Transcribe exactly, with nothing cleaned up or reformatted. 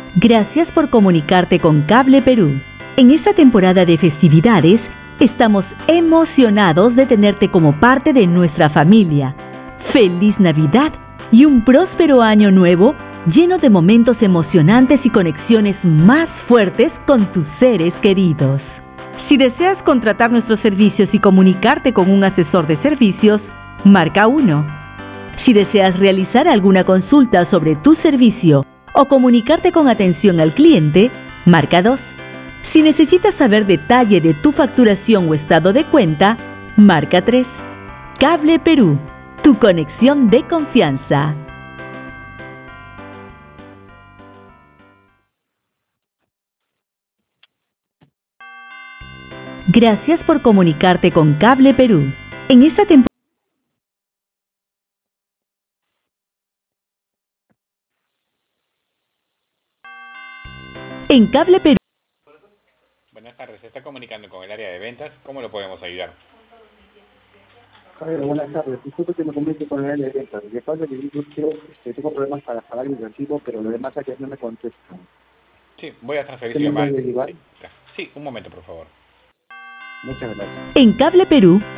Gracias por comunicarte con Cable Perú. En esta temporada de festividades, estamos emocionados de tenerte como parte de nuestra familia. ¡Feliz Navidad y un próspero año nuevo lleno de momentos emocionantes y conexiones más fuertes con tus seres queridos! Si deseas contratar nuestros servicios y comunicarte con un asesor de servicios, marca uno. Si deseas realizar alguna consulta sobre tu servicio o comunicarte con atención al cliente, marca dos. Si necesitas saber detalle de tu facturación o estado de cuenta, marca tres. Cable Perú, tu conexión de confianza. Gracias por comunicarte con Cable Perú. En esta temporada En Cable Perú. Buenas tardes, se está comunicando con el área de ventas. ¿Cómo lo podemos ayudar? Javier, buenas tardes. Disculpe que me comunique con el área de ventas. De paso que yo quiero, este, tengo problemas para pagar mi recibo, pero los demás áreas no me contestan. Sí, voy a transferir ¿Usted su me puede llamada. derivar? Sí, sí, un momento, por favor. Muchas gracias. En Cable Perú